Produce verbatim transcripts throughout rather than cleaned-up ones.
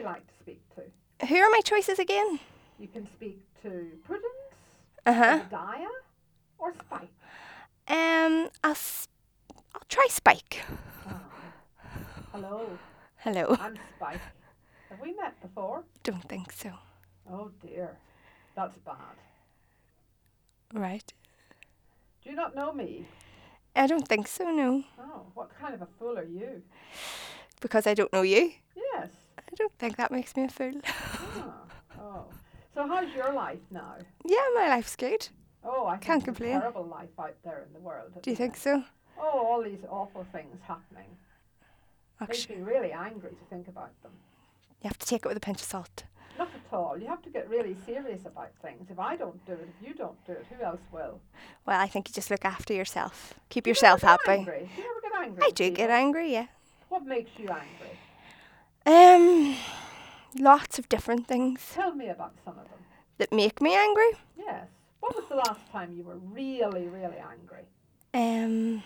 like to speak to? Who are my choices again? You can speak to Prudence, Uh-huh. Obadiah, or Spike. Um, I'll, s- I'll try Spike. Ah. Hello, Hello. I'm Spike. Have we met before? Don't think so. Oh dear, that's bad. Right. Do you not know me? I don't think so, no. Oh, what kind of a fool are you? Because I don't know you. Yes. I don't think that makes me a fool. Ah, oh. So how's your life now? Yeah, my life's good. Oh, I Can't think it's a complain. terrible life out there in the world. at Do you the think minute. so? Oh, all these awful things happening. Makes Actually, me really angry to think about them. you have to take it with a pinch of salt. Not at all. You have to get really serious about things. If I don't do it, if you don't do it, who else will? Well, I think you just look after yourself. Keep Do you yourself never get happy. angry? Do you ever get angry? I with do get people? angry, yeah. What makes you angry? Um, lots of different things Tell me about some of them. that make me angry. Yes. What was the last time you were really, really angry? Um,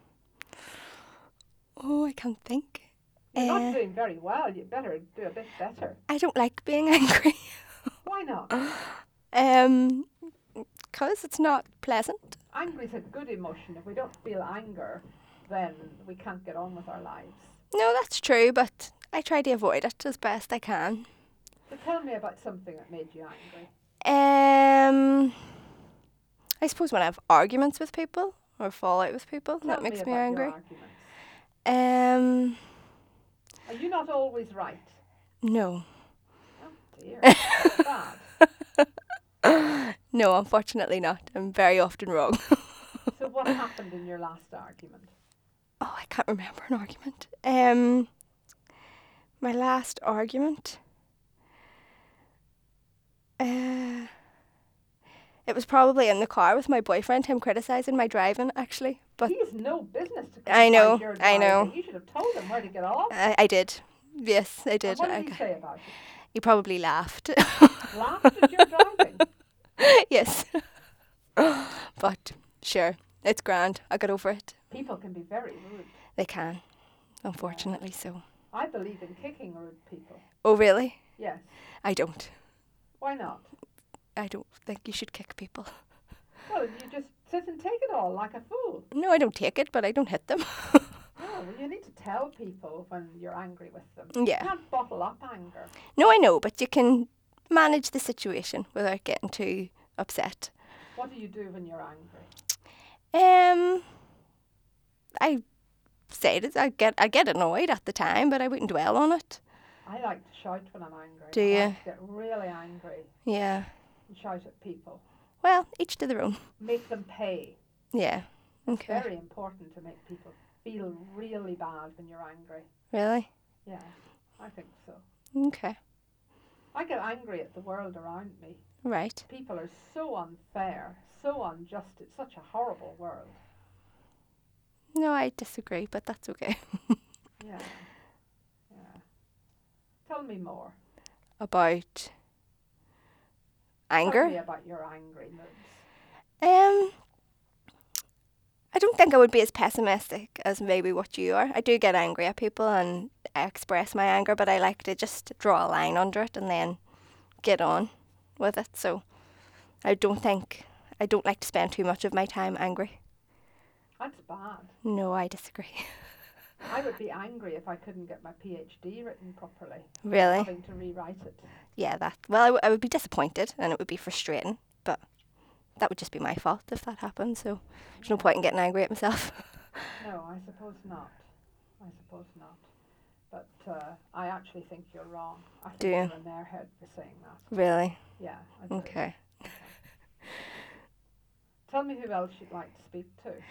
oh, I can't think. You're Uh, not doing very well. You better do a bit better. I don't like being angry. Why not? um, because it's not pleasant. Anger is a good emotion. If we don't feel anger, then we can't get on with our lives. No, that's true, but I try to avoid it as best I can. So tell me about something that made you angry. Um, I suppose when I have arguments with people or fall out with people, Tell that me makes about me your angry. arguments. Um, Are you not always right? no. Oh dear, that's bad. No, unfortunately not. I'm very often wrong. So what happened in your last argument? Oh, I can't remember an argument. Um, my last argument. Uh, it was probably in the car with my boyfriend. Him criticizing my driving, actually. But He has no business to I know, criticize your I know. driving. You should have told him where to get off. I, I did. Yes, I And did. what did I, he say about it? he probably laughed. Laughed at your driving. Yes. But sure, it's grand. I got over it. People can be very rude. They can, unfortunately. So. I believe in kicking rude people. Oh, really? Yes. I don't. Why not? I don't think you should kick people. Well, you just sit and take it all like a fool. No, I don't take it, but I don't hit them. No, well, you need to tell people when you're angry with them. Yeah. You can't bottle up anger. No, I know, but you can manage the situation without getting too upset. What do you do when you're angry? Um, I say it. I get I get annoyed at the time, but I wouldn't dwell on it. I like to shout when I'm angry. Do I you? like to get really angry Yeah. and shout at people. Well, each to their own. Make them pay. Yeah. It's Okay. very important to make people feel really bad when you're angry. Really? Yeah, I think so. Okay. I get angry at the world around me. Right. People are so unfair, so unjust. It's such a horrible world. No, I disagree, but that's okay. Yeah. Yeah. Tell me more. About Tell anger. me about your angry moods. Um, I don't think I would be as pessimistic as maybe what you are. I do get angry at people and I express my anger, but I like to just draw a line under it and then get on with it. So I don't think, I don't like to spend too much of my time angry. That's bad. No, I disagree. I would be angry if I couldn't get my PhD written properly. Really? Having to rewrite it. Yeah, that, well, I, w- I would be disappointed and it would be frustrating, but that would just be my fault if that happened. So there's no point in getting angry at myself. No, I suppose not. I suppose not. But uh, I actually think you're wrong. I think Do you? you're an airhead for saying that. Really? Yeah, I do. Okay. Tell me who else you'd like to speak to.